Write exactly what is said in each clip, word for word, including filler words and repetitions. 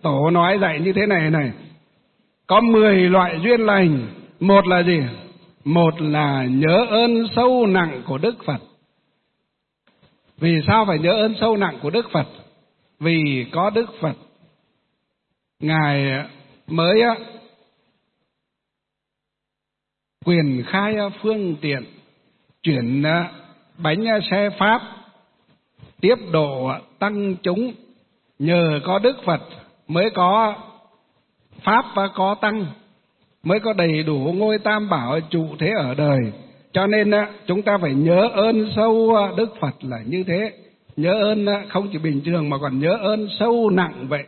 Tổ nói dạy như thế này này, có mười loại duyên lành. Một là gì? Một là nhớ ơn sâu nặng của Đức Phật. Vì sao phải nhớ ơn sâu nặng của Đức Phật? Vì có Đức Phật, Ngài mới quyền khai phương tiện, chuyển bánh xe Pháp, tiếp độ tăng chúng. Nhờ có Đức Phật mới có Pháp và có tăng, mới có đầy đủ ngôi Tam Bảo trụ thế ở đời. Cho nên chúng ta phải nhớ ơn sâu Đức Phật là như thế. Nhớ ơn không chỉ bình thường mà còn nhớ ơn sâu nặng vậy.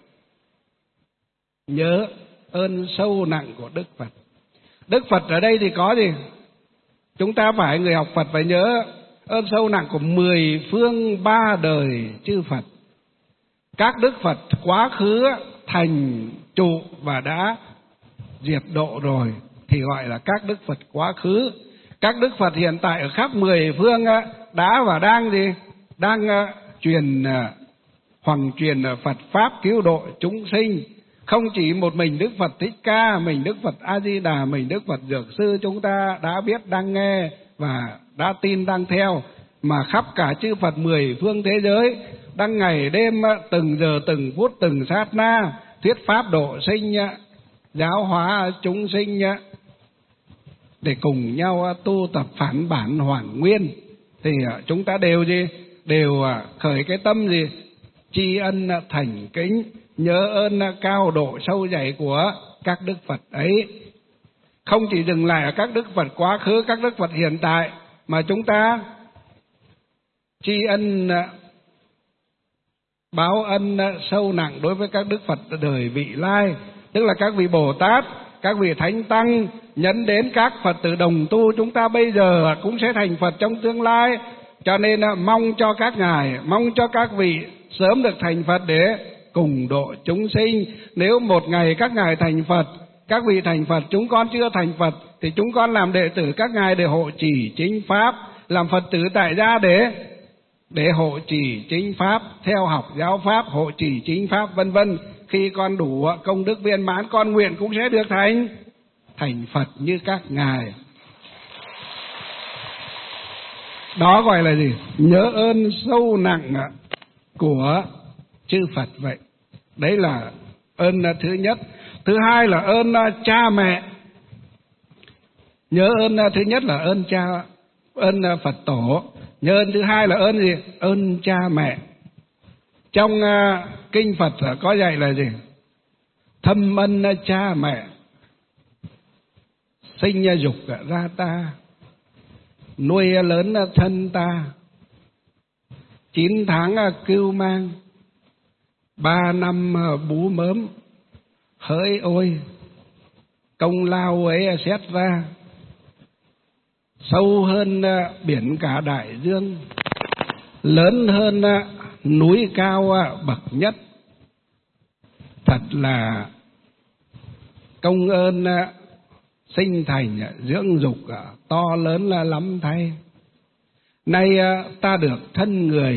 Nhớ ơn sâu nặng của Đức Phật. Đức Phật ở đây thì có gì? Chúng ta phải, người học Phật phải nhớ ơn sâu nặng của mười phương ba đời chư Phật. Các Đức Phật quá khứ thành trụ và đã diệt độ rồi thì gọi là các Đức Phật quá khứ. Các Đức Phật hiện tại ở khắp mười phương đã và đang gì? Đang truyền hoằng truyền Phật Pháp cứu độ chúng sinh. Không chỉ một mình Đức Phật Thích Ca, mình Đức Phật A Di Đà, mình Đức Phật Dược Sư chúng ta đã biết, đang nghe và đã tin, đang theo, mà khắp cả chư Phật mười phương thế giới đang ngày đêm từng giờ từng phút từng sát na thuyết pháp độ sinh, giáo hóa chúng sinh để cùng nhau tu tập phản bản hoàn nguyên. Thì chúng ta đều gì? Đều khởi cái tâm gì? Tri ân thành kính, nhớ ơn cao độ sâu dày của các Đức Phật ấy. Không chỉ dừng lại ở các Đức Phật quá khứ, các Đức Phật hiện tại, mà chúng ta tri ân báo ân sâu nặng đối với các Đức Phật đời vị lai, tức là các vị Bồ Tát, các vị Thánh Tăng, nhấn đến các Phật tử đồng tu chúng ta bây giờ cũng sẽ thành Phật trong tương lai. Cho nên mong cho các ngài, mong cho các vị sớm được thành Phật để cùng độ chúng sinh. Nếu một ngày các ngài thành Phật, các vị thành Phật, chúng con chưa thành Phật, thì chúng con làm đệ tử các ngài để hộ trì chính Pháp, làm Phật tử tại gia để để hộ trì chính Pháp, theo học giáo Pháp, hộ trì chính Pháp vân vân. Khi con đủ công đức viên mãn, con nguyện cũng sẽ được thành thành Phật như các ngài. Đó gọi là gì? Nhớ ơn sâu nặng của chư Phật vậy. Đấy là ơn thứ nhất. Thứ hai là ơn cha mẹ. Nhớ ơn thứ nhất là ơn cha, ơn Phật tổ. Nhớ ơn thứ hai là ơn gì? Ơn cha mẹ. Trong kinh Phật có dạy là gì? Thâm ân cha mẹ, sinh dục ra ta, nuôi lớn thân ta, chín tháng cưu mang, ba năm bú mớm. Hỡi ôi, công lao ấy xét ra sâu hơn biển cả đại dương, lớn hơn núi cao bậc nhất. Thật là công ơn sinh thành dưỡng dục to lớn lắm thay. Nay ta được thân người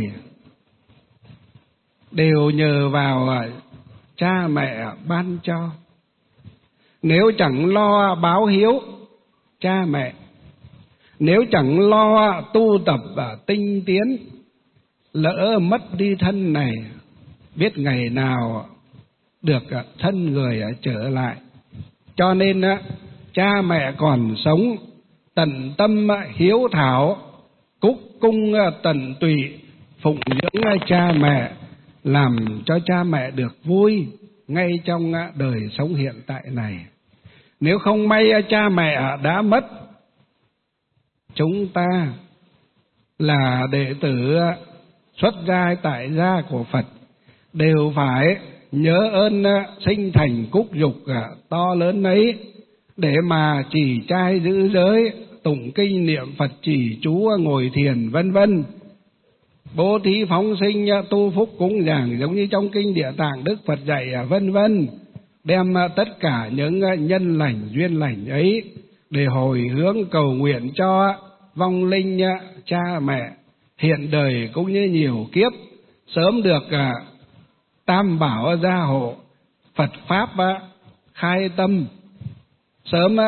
đều nhờ vào cha mẹ ban cho. Nếu chẳng lo báo hiếu cha mẹ, nếu chẳng lo tu tập và tinh tiến, lỡ mất đi thân này, biết ngày nào được thân người trở lại. Cho nên cha mẹ còn sống, tận tâm hiếu thảo, cúc cung tận tụy, phụng dưỡng cha mẹ, làm cho cha mẹ được vui ngay trong đời sống hiện tại này. Nếu không may cha mẹ đã mất, chúng ta là đệ tử xuất gia tại gia của Phật đều phải nhớ ơn sinh thành cúc dục to lớn ấy, để mà trì trai giữ giới, tụng kinh niệm Phật, trì chú ngồi thiền vân vân, bố thí phóng sinh, tu phúc cúng dường giống như trong kinh Địa Tạng Đức Phật dạy vân vân. Đem tất cả những nhân lành duyên lành ấy để hồi hướng cầu nguyện cho vong linh cha mẹ hiện đời cũng như nhiều kiếp sớm được tam bảo gia hộ, Phật pháp khai tâm, sớm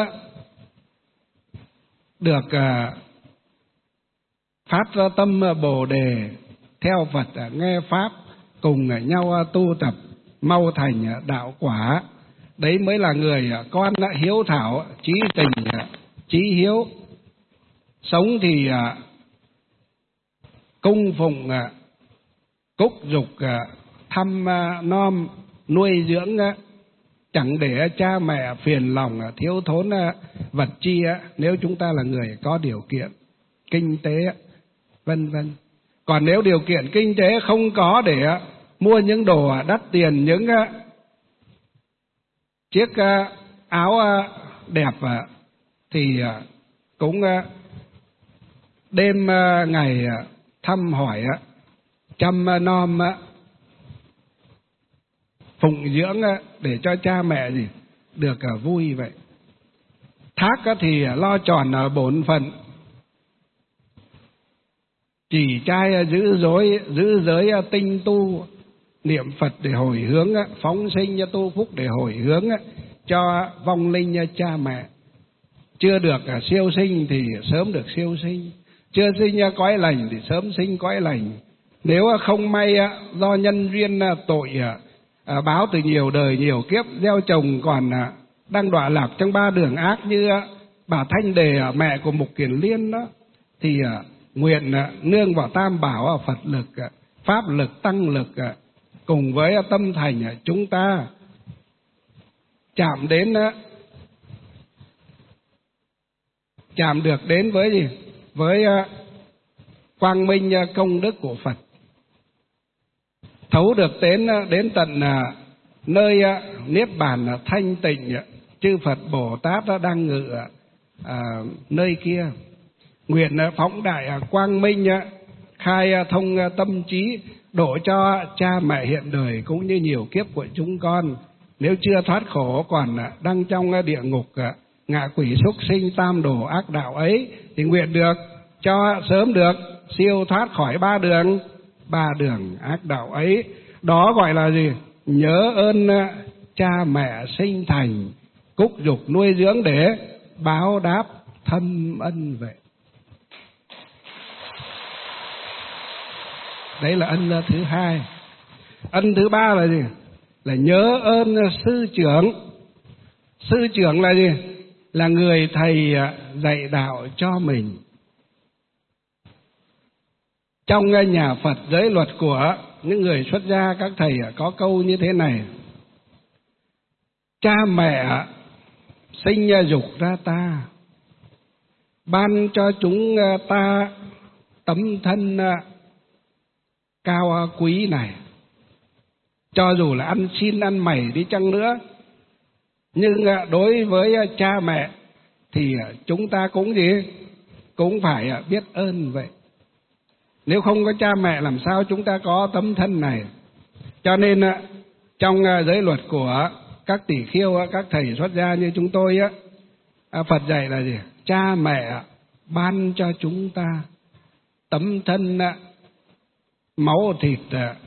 được phát ra tâm Bồ đề, theo Phật nghe pháp, cùng nhau tu tập, mau thành đạo quả. Đấy mới là người con hiếu thảo, chí tình, chí hiếu. Sống thì cung phụng, cúc dục, thăm nom, nuôi dưỡng, chẳng để cha mẹ phiền lòng, thiếu thốn vật chi, nếu chúng ta là người có điều kiện kinh tế, vân vân. Còn nếu điều kiện kinh tế không có để mua những đồ đắt tiền, những chiếc áo đẹp, thì cũng đêm ngày thăm hỏi, chăm nom, phụng dưỡng để cho cha mẹ gì được vui vậy. Thác thì lo tròn bổn phận, chỉ trai giữ giới, giữ giới tinh tu, niệm Phật để hồi hướng, phóng sinh tu phúc để hồi hướng cho vong linh cha mẹ. Chưa được siêu sinh thì sớm được siêu sinh, chưa sinh cõi lành thì sớm sinh cõi lành. Nếu không may do nhân duyên tội báo từ nhiều đời nhiều kiếp gieo trồng còn đang đọa lạc trong ba đường ác như bà Thanh Đề, mẹ của Mục Kiền Liên đó, thì nguyện nương vào tam bảo Phật lực, pháp lực, tăng lực, cùng với tâm thành chúng ta chạm đến, chạm được đến với gì? Với quang minh công đức của Phật, thấu được đến đến tận nơi niết bàn thanh tịnh chư Phật Bồ Tát đang ngự à, nơi kia. Nguyện phóng đại quang minh, khai thông tâm trí, độ cho cha mẹ hiện đời cũng như nhiều kiếp của chúng con, nếu chưa thoát khổ còn đang trong địa ngục ngạ quỷ súc sinh tam đồ ác đạo ấy, thì nguyện được cho sớm được siêu thoát khỏi ba đường ba đường ác đạo ấy. Đó gọi là gì? Nhớ ơn cha mẹ sinh thành, cúc dục nuôi dưỡng để báo đáp thâm ân vậy. Đấy là ân thứ hai. Ân thứ ba là gì? Là nhớ ơn sư trưởng. Sư trưởng là gì? Là người thầy dạy đạo cho mình. Trong nhà Phật giới luật của những người xuất gia, các thầy có câu như thế này: cha mẹ sinh dục ra ta, ban cho chúng ta tấm thân cao quý này. Cho dù là ăn xin ăn mày đi chăng nữa, nhưng đối với cha mẹ thì chúng ta cũng gì? Cũng phải biết ơn vậy. Nếu không có cha mẹ làm sao chúng ta có tấm thân này. Cho nên trong giới luật của các tỷ khiêu, các thầy xuất gia như chúng tôi, Phật dạy là gì? Cha mẹ ban cho chúng ta tấm thân máu thịt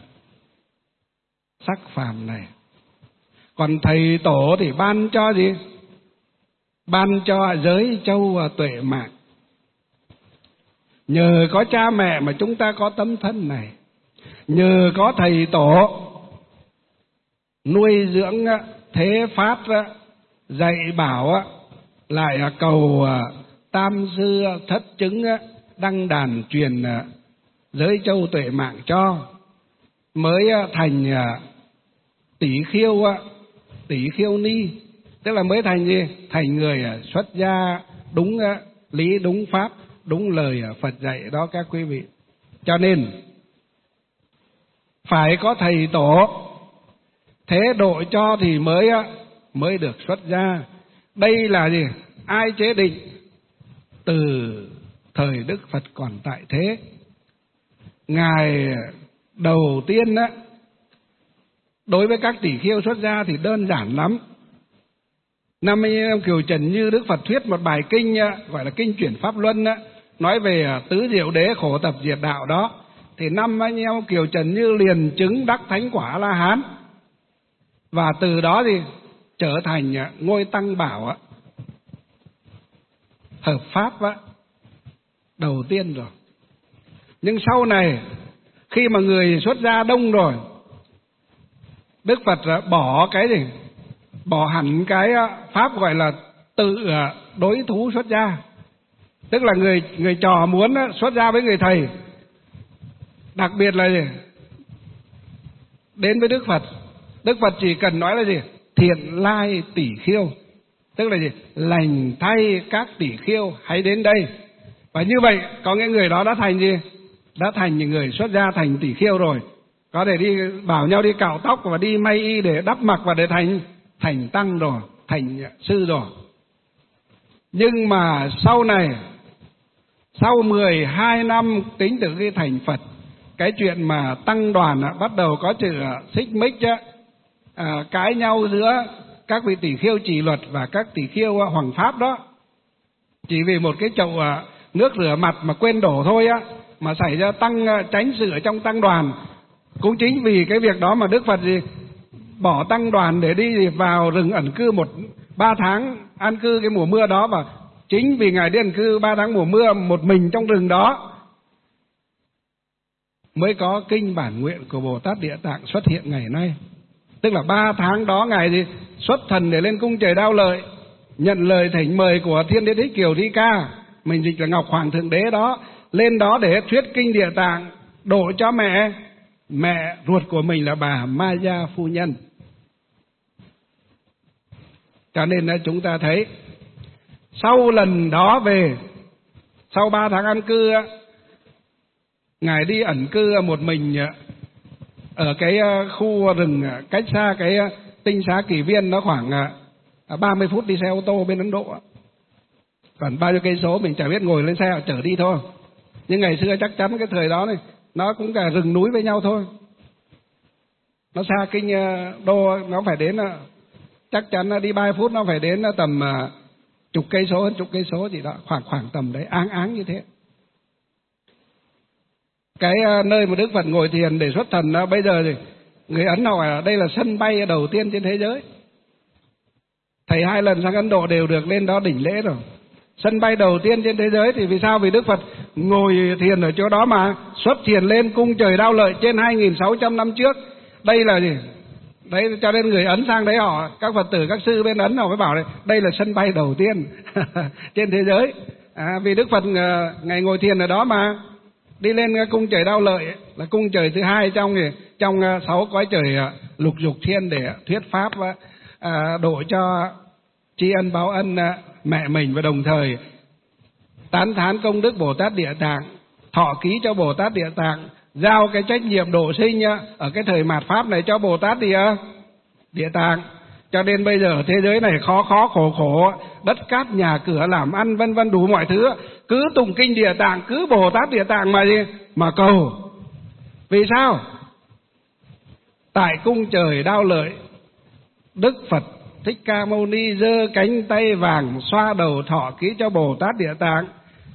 sắc phàm này. Còn thầy tổ thì ban cho gì? Ban cho giới châu tuệ mạng. Nhờ có cha mẹ mà chúng ta có tấm thân này, nhờ có thầy tổ nuôi dưỡng thế phát dạy bảo, lại cầu tam sư thất chứng đăng đàn truyền giới châu tuệ mạng cho, mới thành tỷ khiêu, tỷ khiêu ni, tức là mới thành gì? Thành người xuất gia đúng lý, đúng pháp, đúng lời Phật dạy đó các quý vị. Cho nên phải có thầy tổ thế độ cho thì mới mới được xuất gia. Đây là gì? Ai chế định? Từ thời Đức Phật còn tại thế, Ngài đầu tiên á, đối với các tỷ khiêu xuất gia thì đơn giản lắm. Năm anh em Kiều Trần Như Đức Phật thuyết một bài kinh gọi là kinh chuyển Pháp Luân, nói về tứ diệu đế khổ tập diệt đạo đó, thì năm anh em Kiều Trần Như liền chứng đắc thánh quả La Hán. và từ đó thì trở thành ngôi tăng bảo á, hợp pháp á, đầu tiên rồi. Nhưng sau này khi mà người xuất gia đông rồi, Đức Phật bỏ cái gì? Bỏ hẳn cái pháp gọi là tự đối thú xuất gia. Tức là người người trò muốn xuất gia với người thầy, đặc biệt là gì? Đến với Đức Phật, Đức Phật chỉ cần nói là gì? Thiện lai tỷ khiêu, tức là gì? Lành thay các tỷ khiêu hãy đến đây. Và như vậy có nghĩa người đó đã thành gì? Đã thành những người xuất gia, thành tỷ khiêu rồi. Có thể đi bảo nhau đi cạo tóc và đi may y để đắp mặc và để thành thành tăng rồi, thành sư rồi. Nhưng mà sau này, sau mười hai năm tính từ khi thành Phật, cái chuyện mà tăng đoàn á, bắt đầu có sự xích mích á, à, cãi nhau giữa các vị tỷ khiêu trì luật và các tỷ khiêu hoàng pháp đó. Chỉ vì một cái chậu à, nước rửa mặt mà quên đổ thôi á, mà xảy ra tăng tránh sự ở trong tăng đoàn. Cũng chính vì cái việc đó mà Đức Phật gì bỏ tăng đoàn để đi vào rừng ẩn cư một ba tháng an cư cái mùa mưa đó. Và chính vì Ngài đi ẩn cư ba tháng mùa mưa một mình trong rừng đó mới có kinh bản nguyện của Bồ Tát Địa Tạng xuất hiện ngày nay. Tức là ba tháng đó Ngài gì xuất thần để lên cung trời Đao Lợi, nhận lời thỉnh mời của Thiên Đế Thích Kiều Thi Ca, mình dịch là Ngọc Hoàng Thượng Đế đó, lên đó để thuyết kinh Địa Tạng độ cho mẹ mẹ ruột của mình là bà Maya phu nhân. Cho nên là chúng ta thấy sau lần đó về, sau ba tháng an cư, Ngài đi ẩn cư một mình ở cái khu rừng cách xa cái tinh xá Kỳ Viên, nó khoảng ba mươi phút đi xe ô tô bên Ấn Độ. Còn bao nhiêu cây số mình chả biết, ngồi lên xe chở đi thôi. Nhưng ngày xưa chắc chắn cái thời đó này nó cũng cả rừng núi với nhau thôi. Nó xa kinh đô, nó phải đến, chắc chắn đi ba mươi phút nó phải đến tầm chục cây số, hơn chục cây số gì đó, khoảng khoảng tầm đấy, áng áng như thế. Cái nơi mà Đức Phật ngồi thiền để xuất thần đó, bây giờ thì người Ấn hỏi là đây là sân bay đầu tiên trên thế giới. Thầy hai lần sang Ấn Độ đều được lên đó đỉnh lễ rồi. Sân bay đầu tiên trên thế giới thì vì sao? Vì Đức Phật ngồi thiền ở chỗ đó mà xuất thiền lên cung trời Đao Lợi trên hai nghìn sáu trăm năm trước. Đây là gì? Đấy, cho nên người Ấn sang đấy họ, các Phật tử, các sư bên Ấn họ mới bảo đây, đây là sân bay đầu tiên trên thế giới. À, vì Đức Phật ngày ngồi thiền ở đó mà đi lên cung trời Đao Lợi là cung trời thứ hai trong trong sáu cõi trời lục dục thiên để thuyết pháp à, độ cho tri ân báo ân mẹ mình, và đồng thời tán thán công đức Bồ Tát Địa Tạng, thọ ký cho Bồ Tát Địa Tạng, giao cái trách nhiệm độ sinh ở cái thời mạt pháp này cho Bồ Tát Địa Địa Tạng. Cho nên bây giờ ở thế giới này khó khó khổ khổ, đất cát nhà cửa làm ăn vân vân đủ mọi thứ, cứ tụng kinh Địa Tạng, cứ Bồ Tát Địa Tạng mà gì mà cầu. Vì sao? Tại cung trời Đao Lợi, Đức Phật Thích Ca Mâu Ni giơ cánh tay vàng xoa đầu thọ ký cho Bồ Tát Địa Tạng,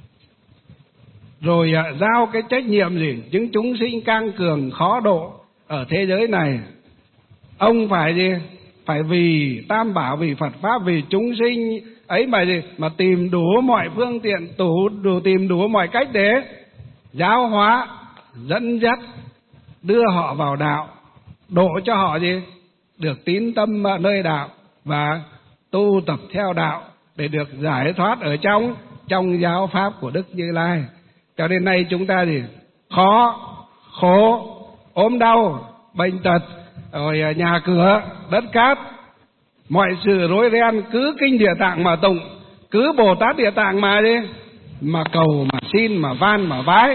rồi à, giao cái trách nhiệm gì những chúng sinh cang cường khó độ ở thế giới này. Ông phải gì? Phải vì Tam Bảo, vì Phật Pháp, vì chúng sinh ấy mà gì? Mà tìm đủ mọi phương tiện, đủ, đủ tìm đủ mọi cách để giáo hóa, dẫn dắt, đưa họ vào đạo, độ cho họ gì? Được tín tâm nơi đạo và tu tập theo đạo để được giải thoát ở trong trong giáo pháp của Đức Như Lai. Cho đến nay chúng ta gì? Khó, khổ, ốm đau, bệnh tật, rồi nhà cửa, đất cát, mọi sự rối ren, cứ kinh Địa Tạng mà tụng, cứ Bồ Tát Địa Tạng mà đi, mà cầu, mà xin, mà van, mà vái.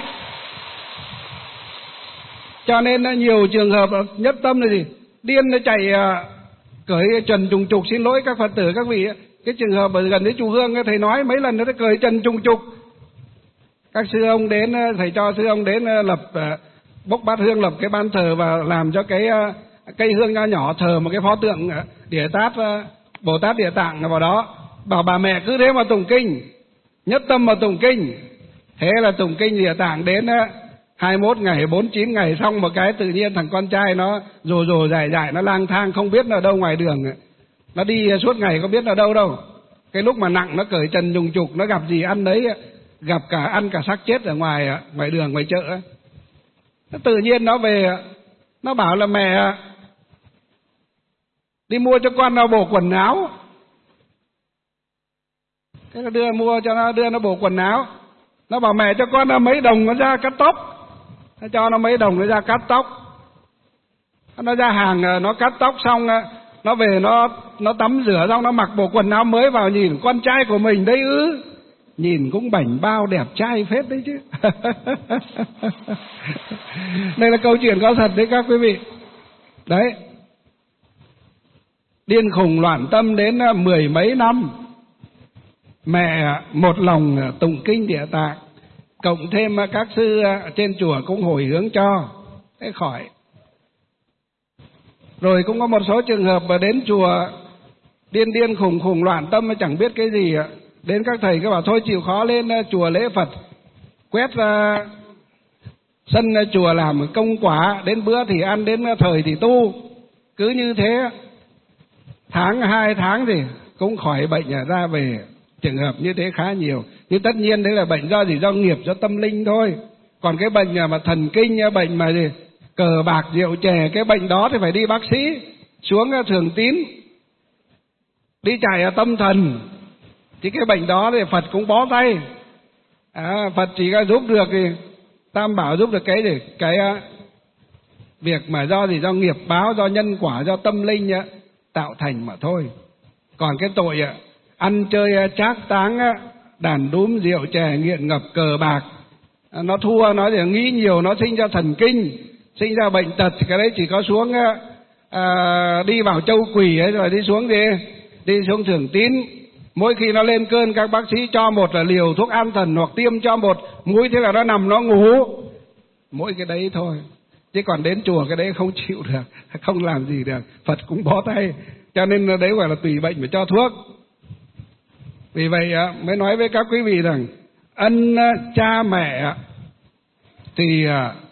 Cho nên nhiều trường hợp nhất tâm là gì? Điên nó chạy cởi trần trùng trục, xin lỗi các Phật tử các vị, cái trường hợp ở gần đấy chùa Hương thầy nói mấy lần nó cởi trần trùng trục. Các sư ông đến, thầy cho sư ông đến lập bốc bát hương, lập cái ban thờ và làm cho cái cây hương nho nhỏ thờ một cái pho tượng Địa Tát, Bồ Tát Địa Tạng vào đó. Bảo bà mẹ cứ thế mà tụng kinh, nhất tâm mà tụng kinh. Thế là tụng kinh Địa Tạng đến hai mươi mốt ngày, bốn mươi chín ngày xong một cái tự nhiên thằng con trai nó rồ rồ dại dại, nó lang thang không biết ở đâu ngoài đường. Nó đi suốt ngày có biết ở đâu đâu. Cái lúc mà nặng nó cởi trần trùng trục, nó gặp gì ăn đấy, gặp cả ăn cả xác chết ở ngoài ngoài đường, ngoài chợ. Nó tự nhiên nó về, nó bảo là mẹ đi mua cho con nó bộ quần áo. Thế nó đưa mua cho nó, đưa nó bộ quần áo. Nó bảo mẹ cho con nó mấy đồng nó ra cắt tóc. Nó cho nó mấy đồng nó ra cắt tóc. Nó ra hàng nó cắt tóc xong, nó về nó nó tắm rửa xong nó mặc bộ quần áo mới vào, nhìn con trai của mình đấy ư, nhìn cũng bảnh bao đẹp trai phết đấy chứ. Đây là câu chuyện có thật đấy các quý vị. Đấy, điên khùng loạn tâm đến mười mấy năm, mẹ một lòng tụng kinh Địa Tạng, cộng thêm các sư trên chùa cũng hồi hướng cho, thế khỏi. Rồi cũng có một số trường hợp mà đến chùa điên điên khùng khùng loạn tâm mà chẳng biết cái gì, đến các thầy cứ bảo thôi chịu khó lên chùa lễ Phật, quét ra sân chùa làm công quả, đến bữa thì ăn, đến thời thì tu. Cứ như thế tháng hai tháng thì cũng khỏi bệnh ra về. Trường hợp như thế khá nhiều. Nhưng tất nhiên đấy là bệnh do gì? Do nghiệp, do tâm linh thôi. Còn cái bệnh mà thần kinh, bệnh mà gì cờ bạc rượu chè, cái bệnh đó thì phải đi bác sĩ, xuống Thường Tín, đi chạy tâm thần. Thì cái bệnh đó thì Phật cũng bó tay. À, Phật chỉ có giúp được thì Tam Bảo giúp được cái gì? Cái việc mà do gì? Do nghiệp báo, do nhân quả, do tâm linh tạo thành mà thôi. Còn cái tội ăn chơi trác táng, đàn đúm rượu chè, nghiện ngập cờ bạc, nó thua, nó thì nghĩ nhiều, nó sinh ra thần kinh, sinh ra bệnh tật. Cái đấy chỉ có xuống à, đi vào châu quỷ ấy, rồi đi xuống đi đi xuống Thường Tín. Mỗi khi nó lên cơn các bác sĩ cho một là liều thuốc an thần hoặc tiêm cho một mũi, thế là nó nằm nó ngủ. Mỗi cái đấy thôi. Chứ còn đến chùa cái đấy không chịu được, không làm gì được, Phật cũng bó tay. Cho nên đấy gọi là tùy bệnh mà cho thuốc. Vì vậy mới nói với các quý vị rằng ân cha mẹ thì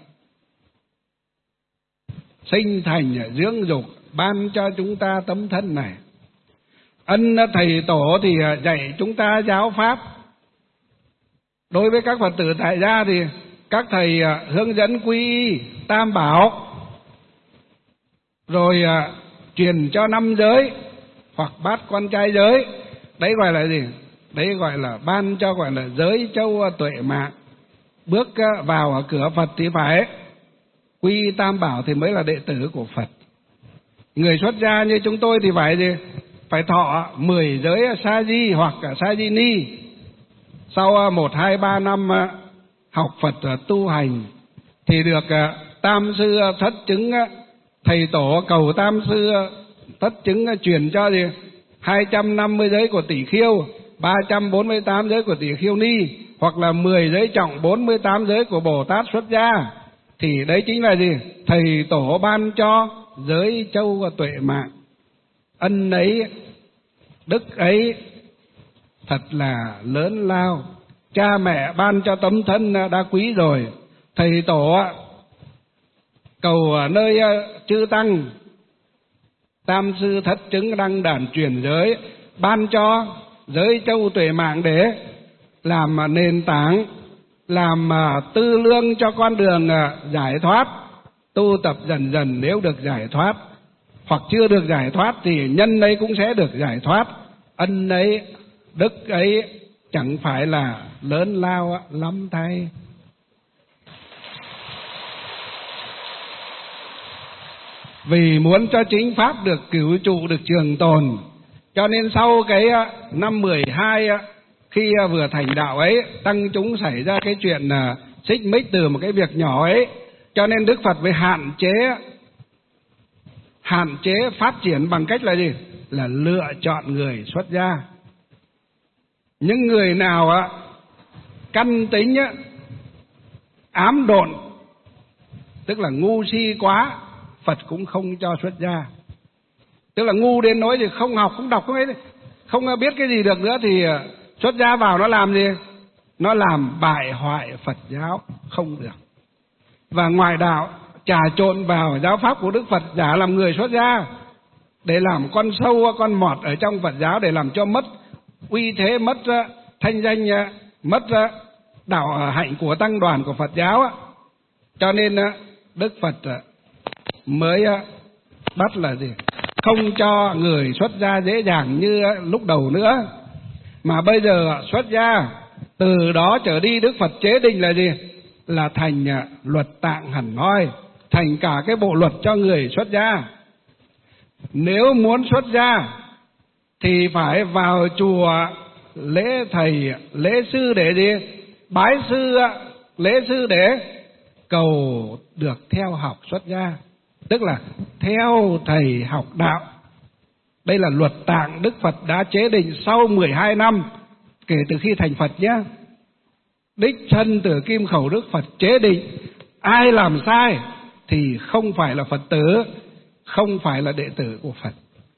sinh thành dưỡng dục, ban cho chúng ta tấm thân này. Ân thầy tổ thì dạy chúng ta giáo pháp. Đối với các Phật tử tại gia thì các thầy hướng dẫn quy y Tam Bảo, rồi truyền cho năm giới hoặc bát quan trai giới. Đấy gọi là gì? Đấy gọi là ban cho, gọi là giới châu tuệ mạng. Bước vào ở cửa Phật thì phải quy y Tam Bảo thì mới là đệ tử của Phật. Người xuất gia như chúng tôi thì phải gì? Phải thọ mười giới sa di hoặc sa di ni. Sau một hai ba năm học Phật tu hành thì được tam sư thất chứng, thầy tổ cầu tam sư thất chứng truyền cho gì? hai trăm năm mươi giới của Tỷ Khiêu, ba trăm bốn mươi tám giới của Tỷ Khiêu Ni, hoặc là mười giới trọng, bốn mươi tám giới của Bồ Tát xuất gia. Thì đấy chính là gì? Thầy tổ ban cho giới châu và tuệ mạng. Ân ấy, đức ấy thật là lớn lao. Cha mẹ ban cho tấm thân đã quý rồi. Thầy tổ cầu ở nơi chư tăng, tam sư thất chứng đăng đàn truyền giới, ban cho giới châu tuệ mạng để làm nền tảng, làm tư lương cho con đường giải thoát. Tu tập dần dần nếu được giải thoát, hoặc chưa được giải thoát thì nhân ấy cũng sẽ được giải thoát. Ân ấy, đức ấy chẳng phải là lớn lao lắm thay. Vì muốn cho chính pháp được cửu trụ, được trường tồn, cho nên sau cái năm mười hai khi vừa thành đạo ấy, tăng chúng xảy ra cái chuyện xích mích từ một cái việc nhỏ ấy, cho nên Đức Phật phải hạn chế hạn chế phát triển bằng cách là gì? Là lựa chọn người xuất gia. Những người nào căn tính ám độn, tức là ngu si quá, Phật cũng không cho xuất gia. Tức là ngu đến nỗi thì không học, không đọc, không ấy, không biết cái gì được nữa thì xuất gia vào nó làm gì? Nó làm bại hoại Phật giáo, không được. và ngoại đạo trà trộn vào giáo pháp của Đức Phật, giả làm người xuất gia để làm con sâu con mọt ở trong Phật giáo, để làm cho mất uy thế, mất thanh danh, mất đạo hạnh của tăng đoàn của Phật giáo. Cho nên Đức Phật mới bắt là gì? Không cho người xuất gia dễ dàng như lúc đầu nữa, mà bây giờ xuất gia từ đó trở đi Đức Phật chế định là gì? Là thành luật tạng hẳn hoi, thành cả cái bộ luật cho người xuất gia. Nếu muốn xuất gia thì phải vào chùa lễ thầy, lễ sư để gì? Bái sư, lễ sư để cầu được theo học xuất gia, tức là theo thầy học đạo. Đây là luật tạng Đức Phật đã chế định sau mười hai năm kể từ khi thành Phật nhé. Đích thân từ kim khẩu Đức Phật chế định, ai làm sai thì không phải là Phật tử, không phải là đệ tử của Phật.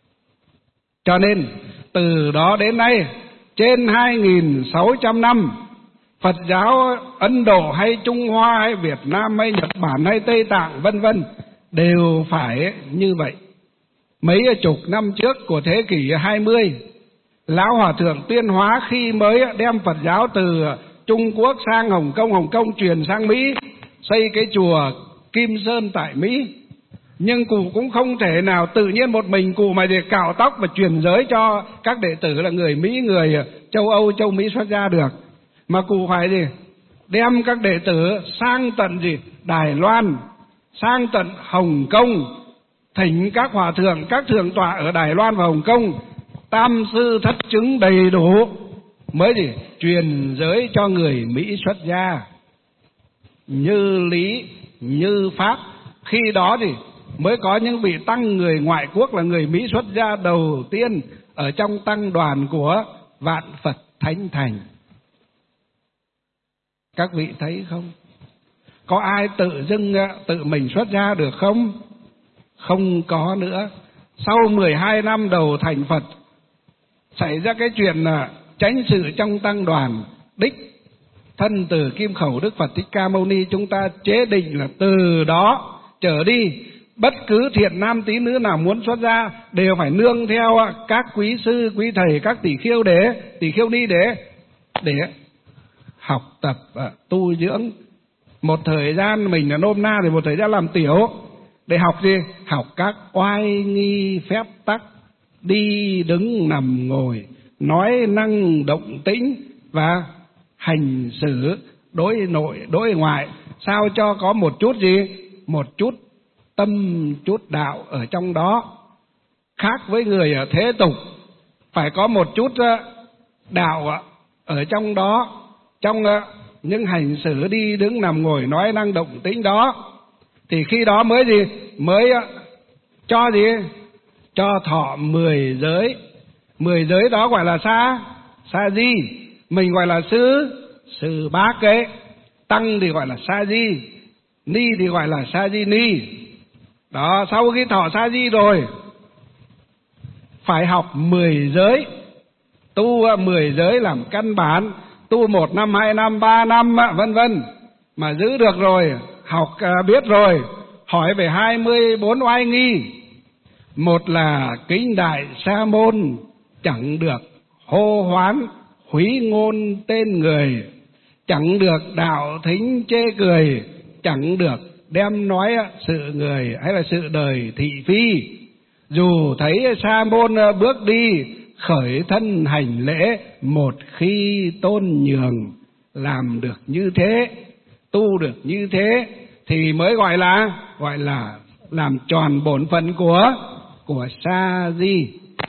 Cho nên từ đó đến nay, trên hai nghìn sáu trăm năm, Phật giáo Ấn Độ hay Trung Hoa hay Việt Nam hay Nhật Bản hay Tây Tạng vân vân đều phải như vậy. Mấy chục năm trước của thế kỷ hai mươi, Lão Hòa Thượng Tuyên Hóa khi mới đem Phật giáo từ Trung Quốc sang Hồng Kông, Hồng Kông truyền sang Mỹ, xây cái chùa Kim Sơn tại Mỹ. Nhưng cụ cũng không thể nào tự nhiên một mình cụ mà để cạo tóc và truyền giới cho các đệ tử là người Mỹ, người châu Âu, châu Mỹ xuất gia được. Mà cụ phải gì? Đem các đệ tử sang tận gì? Đài Loan, sang tận Hồng Kông, thỉnh các hòa thượng, các thượng tọa ở Đài Loan và Hồng Kông, tam sư thất chứng đầy đủ, mới gì? Truyền giới cho người Mỹ xuất gia. Như lý, như pháp. Khi đó thì mới có những vị tăng người ngoại quốc là người Mỹ xuất gia đầu tiên ở trong tăng đoàn của Vạn Phật Thánh Thành. Các vị thấy không? Có ai tự dưng tự mình xuất gia được không? Không có nữa. Sau mười hai năm đầu thành Phật, xảy ra cái chuyện là chánh sự trong tăng đoàn, đích thân từ kim khẩu Đức Phật Thích Ca Mâu Ni chúng ta chế định là từ đó trở đi, bất cứ thiện nam tín nữ nào muốn xuất gia đều phải nương theo các quý sư, quý thầy, các tỷ khiêu để tỷ khiêu ni để để học tập, tu dưỡng một thời gian, mình là nôm na thì một thời gian làm tiểu, để học gì? Học các oai nghi phép tắc, đi đứng nằm ngồi, nói năng động tĩnh và hành xử đối nội đối ngoại, sao cho có một chút gì? Một chút tâm, chút đạo ở trong đó. Khác với người ở thế tục, phải có một chút đạo ở trong đó, trong những hành xử đi đứng nằm ngồi nói năng động tĩnh đó, thì khi đó mới gì? Mới cho gì? Cho thọ mười giới. Mười giới đó gọi là sa sa di, mình gọi là sư sư bác ấy. Tăng thì gọi là sa di, ni thì gọi là sa di ni. Đó, sau khi thọ sa di rồi phải học mười giới, tu mười giới làm căn bản, tu một năm, hai năm, ba năm vân vân. Mà giữ được rồi, học biết rồi, hỏi về hai mươi bốn oai nghi. Một là kính đại sa môn, chẳng được hô hoán húy ngôn tên người, chẳng được đạo thính chê cười, chẳng được đem nói sự người hay là sự đời thị phi. Dù thấy sa môn bước đi, khởi thân hành lễ, một khi tôn nhường. Làm được như thế, tu được như thế thì mới gọi là gọi là làm tròn bổn phận của của sa di.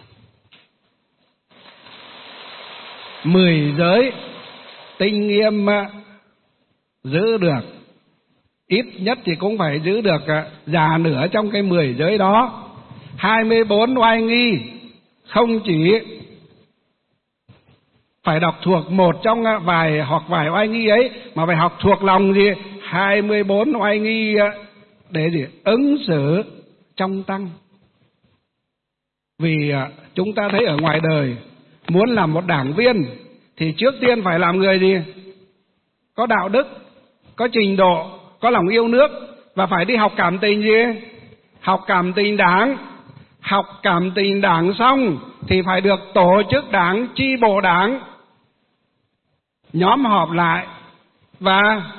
Mười giới tinh nghiêm giữ được, ít nhất thì cũng phải giữ được già nửa trong cái mười giới đó. Hai mươi bốn oai nghi không chỉ phải đọc thuộc một trong vài hoặc vài oai nghi ấy, mà phải học thuộc lòng gì? Hai mươi bốn oai nghi để gì? Ứng xử trong tăng. Vì chúng ta thấy ở ngoài đời, muốn làm một đảng viên thì trước tiên phải làm người gì? Có đạo đức, có trình độ, có lòng yêu nước, và phải đi học cảm tình gì? Học cảm tình đảng. Học cảm tình đảng xong thì phải được tổ chức đảng, chi bộ đảng, nhóm họp lại và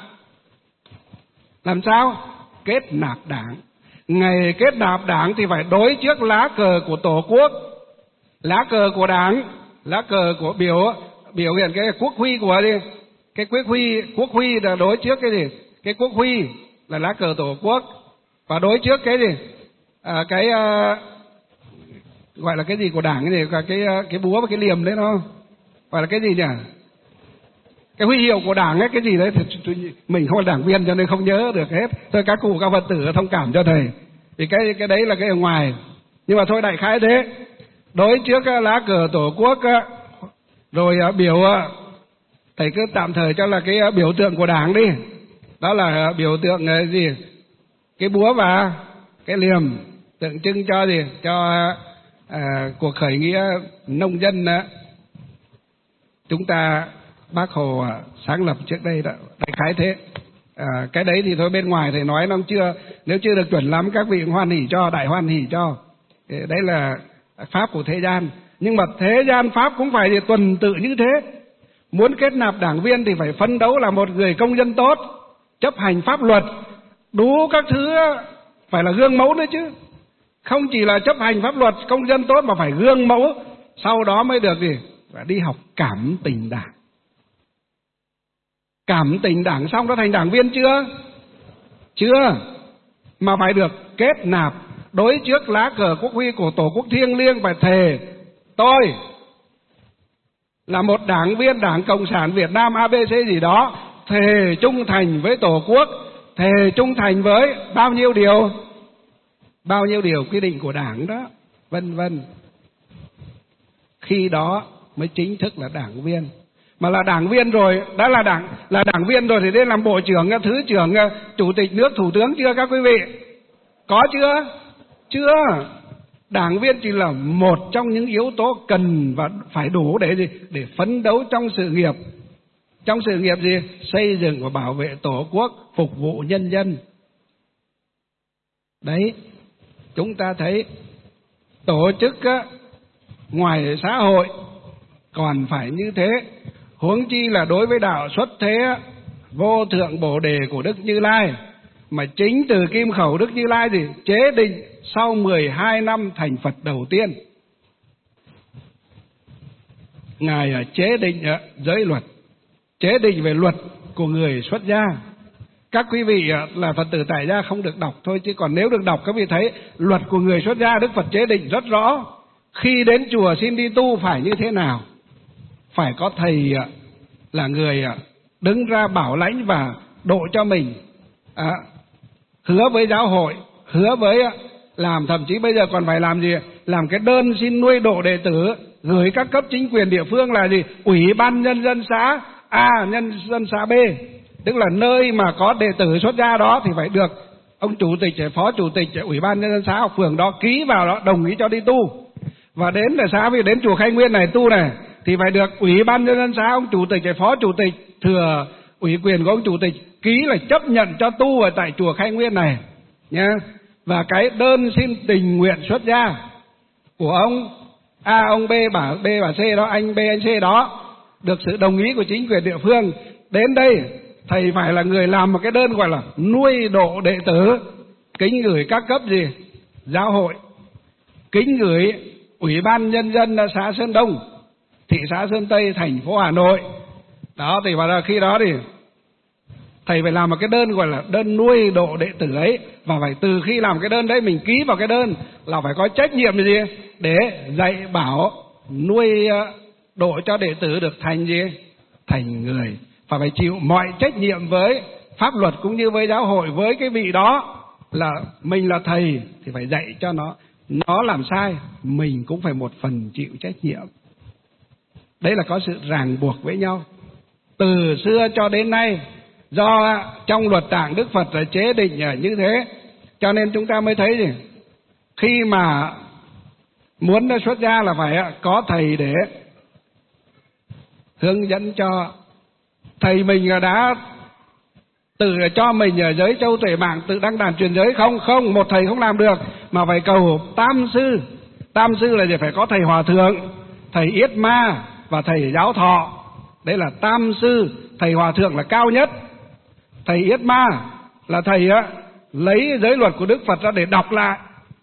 làm sao? Kết nạp đảng. Ngày kết nạp đảng thì phải đối trước lá cờ của Tổ quốc, lá cờ của đảng, lá cờ của biểu biểu hiện cái quốc huy của gì? Cái quốc huy, quốc huy là đối trước cái gì? Cái quốc huy là lá cờ Tổ quốc, và đối trước cái gì? À, cái uh, gọi là cái gì của đảng, cái gì, cái cái búa và cái liềm đấy nó gọi là cái gì nhỉ? Cái huy hiệu của đảng ấy, cái gì đấy thì mình không là đảng viên cho nên không nhớ được hết. Thôi các cụ các Phật tử thông cảm cho thầy, vì cái cái đấy là cái ở ngoài. Nhưng mà thôi đại khái thế. Đối trước lá cờ Tổ quốc, rồi biểu, thầy cứ tạm thời cho là cái biểu tượng của đảng đi. Đó là biểu tượng gì? Cái búa và cái liềm, tượng trưng cho gì? Cho à, cuộc khởi nghĩa nông dân đó. Chúng ta Bác Hồ sáng lập trước đây đó, đại khái thế. À, cái đấy thì thôi bên ngoài thầy nói nó chưa, nếu chưa được chuẩn lắm các vị hoan hỉ cho, đại hoan hỉ cho. Đấy là pháp của thế gian. Nhưng mà thế gian pháp cũng phải thì tuần tự như thế. Muốn kết nạp đảng viên thì phải phấn đấu là một người công dân tốt, chấp hành pháp luật, đủ các thứ, phải là gương mẫu nữa chứ. Không chỉ là chấp hành pháp luật, công dân tốt mà phải gương mẫu. Sau đó mới được gì? Phải đi học cảm tình đảng. Cảm tình đảng xong đã thành đảng viên chưa? Chưa. Mà phải được kết nạp, đối trước lá cờ quốc huy của Tổ quốc thiêng liêng, phải thề tôi là một đảng viên Đảng Cộng sản Việt Nam a bê xê gì đó, thề trung thành với Tổ quốc, thề trung thành với bao nhiêu điều, bao nhiêu điều quy định của đảng đó, vân vân. Khi đó mới chính thức là đảng viên. Mà là đảng viên rồi, đã là đảng là đảng viên rồi thì đến làm bộ trưởng, thứ trưởng, chủ tịch nước, thủ tướng chưa các quý vị? Có chưa? Chưa. Đảng viên chỉ là một trong những yếu tố cần và phải đủ để gì? Để phấn đấu trong sự nghiệp. Trong sự nghiệp gì? Xây dựng và bảo vệ Tổ quốc, phục vụ nhân dân. Đấy, chúng ta thấy tổ chức á, ngoài xã hội còn phải như thế. Huống chi là đối với đạo xuất thế vô thượng bồ đề của Đức Như Lai, mà chính từ kim khẩu Đức Như Lai thì chế định sau mười hai năm thành Phật đầu tiên, Ngài chế định giới luật, chế định về luật của người xuất gia. Các quý vị là Phật tử tại gia không được đọc thôi, chứ còn nếu được đọc các vị thấy luật của người xuất gia Đức Phật chế định rất rõ. Khi đến chùa xin đi tu phải như thế nào? Phải có thầy là người đứng ra bảo lãnh và độ cho mình, à, hứa với giáo hội, hứa với làm, thậm chí bây giờ còn phải làm gì? Làm cái đơn xin nuôi độ đệ tử, gửi các cấp chính quyền địa phương là gì? Ủy ban nhân dân xã A, nhân dân xã B. Tức là nơi mà có đệ tử xuất gia đó thì phải được ông chủ tịch, phó chủ tịch, ủy ban nhân dân xã hoặc phường đó ký vào đó, đồng ý cho đi tu. Và đến là xã, vì đến chùa Khai Nguyên này tu này thì phải được ủy ban nhân dân xã, ông chủ tịch, phó chủ tịch, thừa ủy quyền của ông chủ tịch ký là chấp nhận cho tu ở tại chùa Khai Nguyên này nhá. Và cái đơn xin tình nguyện xuất gia của ông A, ông B, bà B, bà C đó, anh B, anh C đó, được sự đồng ý của chính quyền địa phương. Đến đây thầy phải là người làm một cái đơn gọi là nuôi độ đệ tử, kính gửi các cấp gì? Giáo hội, kính gửi ủy ban nhân dân xã Sơn Đông, thị xã Sơn Tây, thành phố Hà Nội. Đó thì vào khi đó thì thầy phải làm một cái đơn gọi là đơn nuôi độ đệ tử ấy. Và phải từ khi làm cái đơn đấy mình ký vào cái đơn là phải có trách nhiệm gì? Để dạy bảo nuôi độ cho đệ tử được thành gì? Thành người. Và phải chịu mọi trách nhiệm với pháp luật cũng như với giáo hội, với cái vị đó. Là mình là thầy thì phải dạy cho nó. Nó làm sai mình cũng phải một phần chịu trách nhiệm. Đấy là có sự ràng buộc với nhau từ xưa cho đến nay, do trong luật tạng Đức Phật là chế định như thế. Cho nên chúng ta mới thấy gì? Khi mà muốn xuất gia là phải có thầy để hướng dẫn cho. Thầy mình đã Tự cho mình ở giới châu tuệ mạng tự đăng đàn truyền giới không? Không, một thầy không làm được, mà phải cầu tam sư. Tam sư là gì? Phải có thầy hòa thượng, thầy yết ma và thầy giáo thọ. Đây là tam sư. Thầy hòa thượng là cao nhất. Thầy yết ma là thầy á, lấy giới luật của Đức Phật ra để đọc lại.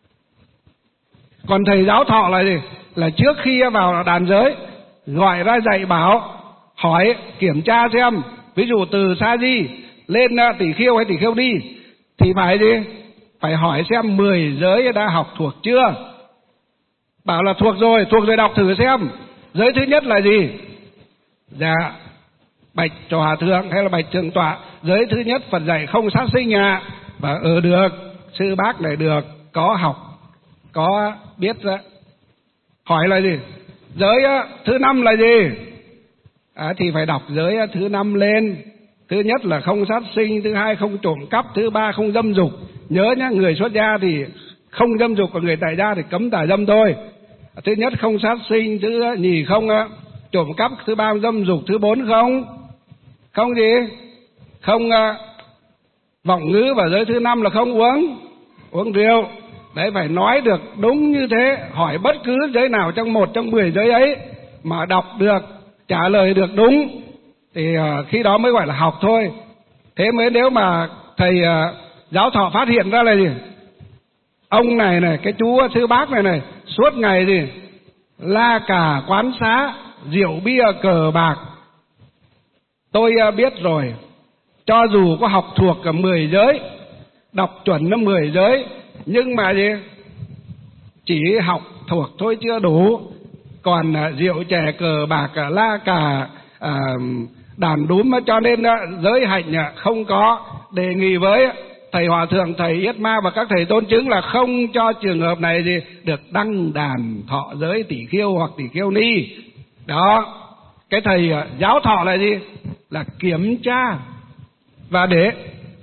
Còn thầy giáo thọ là gì? Là trước khi vào đàn giới gọi ra dạy bảo, hỏi kiểm tra xem, ví dụ từ Sa Di lên Tỷ Khiêu hay Tỷ Khiêu Ni thì phải gì? Phải hỏi xem mười giới đã học thuộc chưa. Bảo là thuộc rồi, thuộc rồi đọc thử xem. Giới thứ nhất là gì? Dạ, bạch cho hòa thượng hay là bạch thượng tọa, giới thứ nhất Phật dạy không sát sinh à? Và ở được, sư bác này được, có học, có biết đó. Hỏi là gì? Giới thứ năm là gì? À, thì phải đọc giới thứ năm lên. Thứ nhất là không sát sinh, thứ hai không trộm cắp, thứ ba không dâm dục. Nhớ nhá, người xuất gia thì không dâm dục, còn người tại gia thì cấm tà dâm thôi. Thứ nhất không sát sinh, thứ nhì không trộm cắp, thứ ba không dâm dục, thứ bốn không không gì? Không uh, vọng ngữ, và giới thứ năm là không uống uống rượu. Đấy, phải nói được đúng như thế. Hỏi bất cứ giới nào trong một trong mười giới ấy mà đọc được, trả lời được đúng thì uh, khi đó mới gọi là học thôi. Thế mới nếu mà thầy uh, giáo thọ phát hiện ra là gì? Ông này này, cái chú sư bác này này, suốt ngày gì? La cà quán xá, rượu bia cờ bạc. Tôi uh, biết rồi, cho dù có học thuộc cả mười giới, đọc chuẩn nó mười giới, nhưng mà gì? Chỉ học thuộc thôi chưa đủ. Còn uh, rượu chè cờ bạc, uh, la cà, uh, đàn đúm, cho nên uh, giới hạnh uh, không có. Đề nghị với thầy hòa thượng, thầy yết ma và các thầy tôn chứng là không cho trường hợp này gì được đăng đàn thọ giới Tỷ Khiêu hoặc Tỷ Khiêu Ni. Đó, cái thầy uh, giáo thọ là gì? Là kiểm tra và để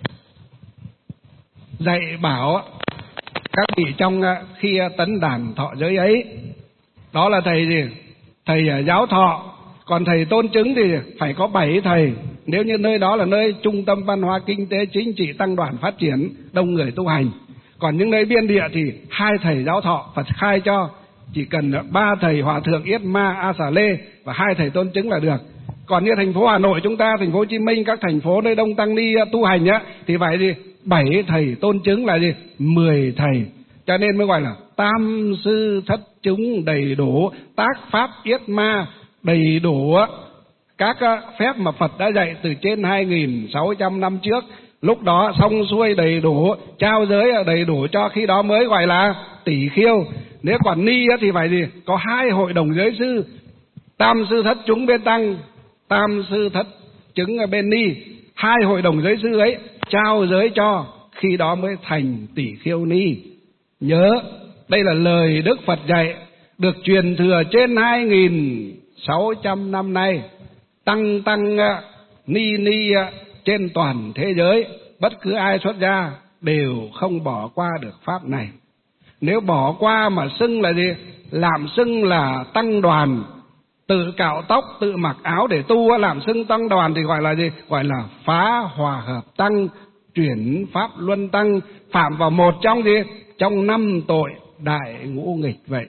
dạy bảo các vị trong khi tấn đàn thọ giới ấy. Đó là thầy gì? Thầy giáo thọ. Còn thầy tôn chứng thì phải có bảy thầy. Nếu như nơi đó là nơi trung tâm văn hóa, kinh tế, chính trị, tăng đoàn phát triển, đông người tu hành. Còn những nơi biên địa thì hai thầy giáo thọ Phật khai cho, chỉ cần ba thầy hòa thượng yết ma, a xà lê và hai thầy tôn chứng là được. Còn như thành phố Hà Nội chúng ta, thành phố Hồ Chí Minh, các thành phố nơi đông tăng ni tu hành á, thì phải gì? Bảy thầy tôn chứng là gì? Mười thầy. Cho nên mới gọi là tam sư thất chúng đầy đủ, tác pháp yết ma đầy đủ, các phép mà Phật đã dạy từ trên hai nghìn sáu trăm năm trước. Lúc đó xong xuôi đầy đủ, trao giới đầy đủ, cho khi đó mới gọi là Tỷ Khiêu. Nếu còn ni thì phải gì? Có hai hội đồng giới sư, tam sư thất chúng bên tăng, tam sư thất chứng ở bên ni. Hai hội đồng giới sư ấy trao giới cho, khi đó mới thành Tỷ Khiêu Ni. Nhớ, đây là lời Đức Phật dạy, được truyền thừa trên hai nghìn sáu trăm năm nay. Tăng tăng ni ni trên toàn thế giới, bất cứ ai xuất gia đều không bỏ qua được pháp này. Nếu bỏ qua mà xưng là gì? Làm xưng là tăng đoàn, tự cạo tóc, tự mặc áo để tu, làm xưng tăng đoàn thì gọi là gì? Gọi là phá hòa hợp tăng, chuyển pháp luân tăng, phạm vào một trong gì? Trong năm tội đại ngũ nghịch vậy.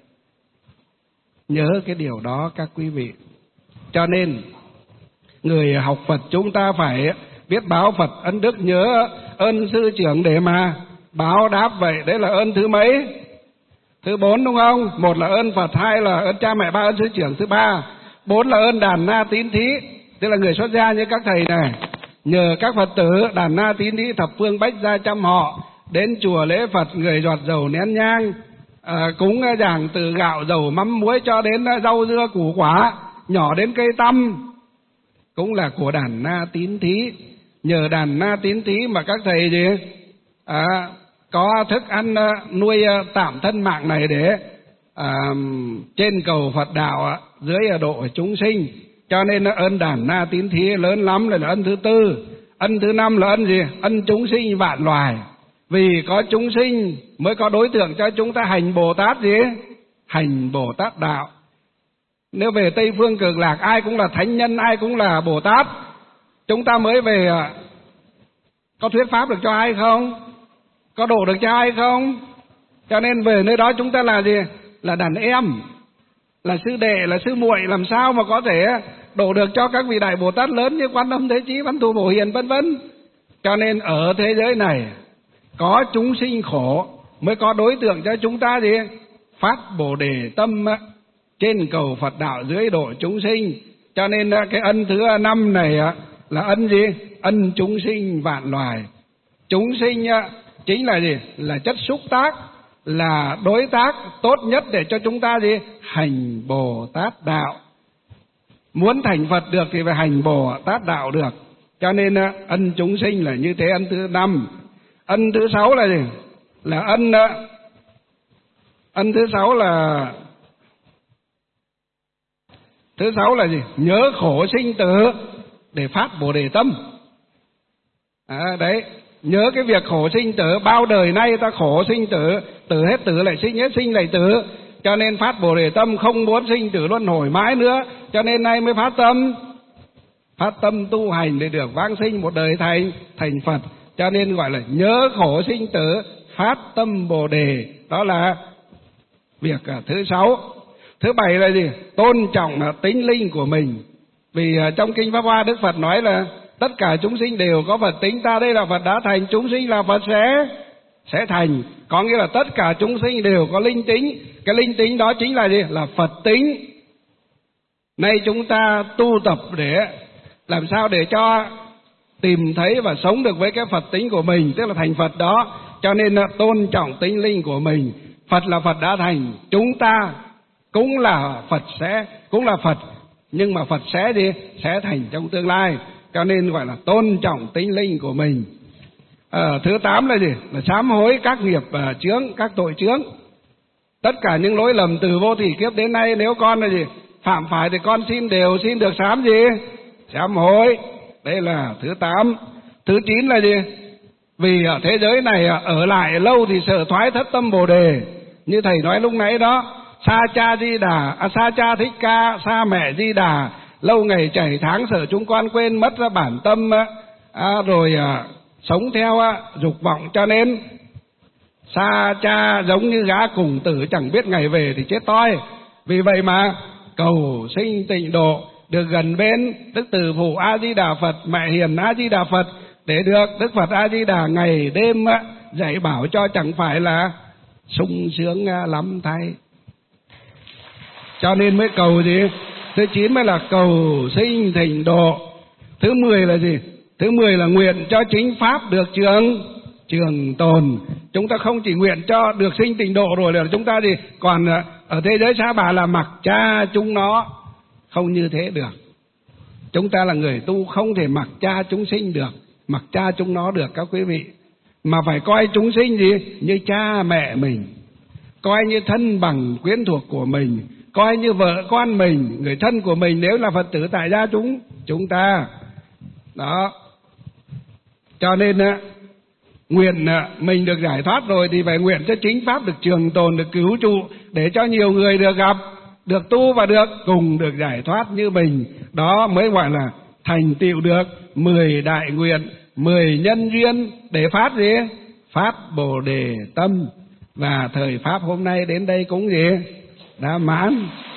Nhớ cái điều đó các quý vị. Cho nên người học Phật chúng ta phải biết báo Phật ân đức, nhớ ơn sư trưởng để mà báo đáp vậy. Đấy là ơn thứ mấy? Thứ bốn đúng không? Một là ơn Phật, hai là ơn cha mẹ, ba ơn sư trưởng, thứ ba, bốn là ơn đàn na tín thí, tức là người xuất gia như các thầy này. Nhờ các Phật tử đàn na tín thí thập phương bách gia trăm họ đến chùa lễ Phật, người giọt dầu nén nhang, à, cúng giảng từ gạo dầu mắm muối cho đến rau dưa củ quả, nhỏ đến cây tăm, cũng là của đàn na tín thí. Nhờ đàn na tín thí mà các thầy gì à, có thức ăn nuôi tạm thân mạng này để à, trên cầu Phật đạo, dưới độ chúng sinh. Cho nên ơn đàn na tín thí lớn lắm, là ân thứ tư. Ân thứ năm là ân gì? Ân chúng sinh vạn loài. Vì có chúng sinh mới có đối tượng cho chúng ta hành Bồ Tát gì? Hành Bồ Tát đạo. Nếu về Tây Phương Cực Lạc ai cũng là thánh nhân, ai cũng là Bồ Tát. Chúng ta mới về Có thuyết pháp được cho ai không? Có độ được cho ai không? Cho nên về nơi đó chúng ta là gì? Là đàn em, là sư đệ, là sư muội, làm sao mà có thể độ được cho các vị đại Bồ Tát lớn như Quan Âm, Thế Chí, Văn Thù, Bổ Hiền vân vân. Cho nên ở thế giới này có chúng sinh khổ mới có đối tượng cho chúng ta gì? Phát Bồ Đề tâm, trên cầu Phật đạo, dưới độ chúng sinh. Cho nên cái ân thứ năm này là ân gì? Ân chúng sinh vạn loài. Chúng sinh chính là gì? Là chất xúc tác, là đối tác tốt nhất để cho chúng ta gì? Hành Bồ Tát đạo. Muốn thành Phật được thì phải hành Bồ Tát đạo được. Cho nên ân chúng sinh là như thế, ân thứ năm. Ân thứ sáu là gì? Là ân ân thứ sáu là thứ sáu là gì? Nhớ khổ sinh tử để phát Bồ Đề tâm. À, đấy, nhớ cái việc khổ sinh tử, bao đời nay ta khổ sinh tử, tử hết tử lại sinh, hết sinh lại tử, cho nên phát Bồ Đề tâm, không muốn sinh tử luân hồi mãi nữa, cho nên nay mới phát tâm, phát tâm tu hành để được vãng sinh một đời thành thành Phật. Cho nên gọi là nhớ khổ sinh tử, phát tâm Bồ Đề. Đó là việc thứ sáu. Thứ bảy là gì? Tôn trọng là tính linh của mình. Vì trong Kinh Pháp Hoa Đức Phật nói là tất cả chúng sinh đều có Phật tính, ta đây là Phật đã thành, chúng sinh là Phật sẽ sẽ thành. Có nghĩa là tất cả chúng sinh đều có linh tính. Cái linh tính đó chính là gì? Là Phật tính. Nay chúng ta tu tập để làm sao để cho tìm thấy và sống được với cái Phật tính của mình, tức là thành Phật đó. Cho nên là tôn trọng tính linh của mình. Phật là Phật đã thành, chúng ta cũng là Phật sẽ cũng là Phật, nhưng mà Phật sẽ gì? Sẽ thành trong tương lai. Cho nên gọi là tôn trọng tính linh của mình. À, thứ tám là gì? Là sám hối các nghiệp uh, chướng, các tội chướng. Tất cả những lỗi lầm từ vô thỉ kiếp đến nay, nếu con là gì? Phạm phải thì con xin đều xin được sám gì? Sám hối. Đây là thứ tám. Thứ chín là gì? Vì ở thế giới này ở lại lâu thì sợ thoái thất tâm Bồ Đề. Như thầy nói lúc nãy đó, Sa cha Di Đà, à, Sa cha Thích Ca, Sa mẹ Di Đà, lâu ngày chảy tháng sợ chúng con quên mất ra bản tâm, à, rồi à, sống theo à, dục vọng. Cho nên Sa cha giống như gã cùng tử, chẳng biết ngày về thì chết toi. Vì vậy mà cầu sinh tịnh độ, được gần bên Đức Từ Phụ A Di Đà Phật, Mẹ Hiền A Di Đà Phật, để được Đức Phật A Di Đà ngày đêm dạy bảo cho chẳng phải là sung sướng lắm thay. Cho nên mới cầu gì? Thứ chín mới là cầu sinh tịnh độ. Thứ mười là gì? Thứ mười là nguyện cho chính pháp được trường trường tồn. Chúng ta không chỉ nguyện cho được sinh tịnh độ rồi là chúng ta gì? Còn ở thế giới Sa Bà là mặc cha chúng nó. Không như thế được. Chúng ta là người tu không thể mặc cha chúng sinh được, mặc cha chúng nó được các quý vị. Mà phải coi chúng sinh gì? Như cha mẹ mình, coi như thân bằng quyến thuộc của mình, coi như vợ con mình, người thân của mình nếu là Phật tử tại gia chúng chúng ta. Đó. Cho nên nguyện mình được giải thoát rồi thì phải nguyện cho chính pháp được trường tồn, được cứu trụ, để cho nhiều người được gặp, được tu và được cùng được giải thoát như mình. Đó mới gọi là thành tựu được mười đại nguyện, mười nhân duyên để phát gì? Phát Bồ Đề tâm. Và thời pháp hôm nay đến đây cũng gì? Đã mãn.